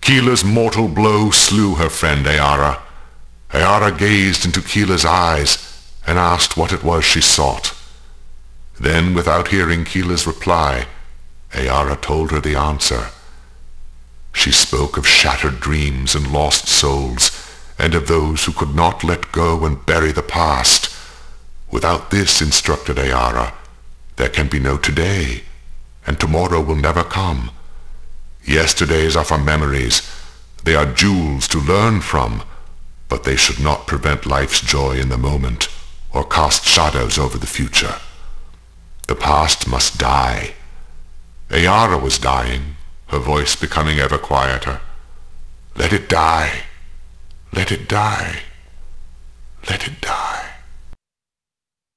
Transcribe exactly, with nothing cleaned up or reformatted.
Kila's mortal blow slew her friend Ayara. Ayara gazed into Kila's eyes and asked what it was she sought. Then, without hearing Kila's reply, Ayara told her the answer. She spoke of shattered dreams and lost souls, and of those who could not let go and bury the past. Without this, instructed Ayara, there can be no today, and tomorrow will never come. Yesterdays are for memories. They are jewels to learn from, but they should not prevent life's joy in the moment, or cast shadows over the future. The past must die. Ayara was dying, her voice becoming ever quieter. Let it die. Let it die. Let it die.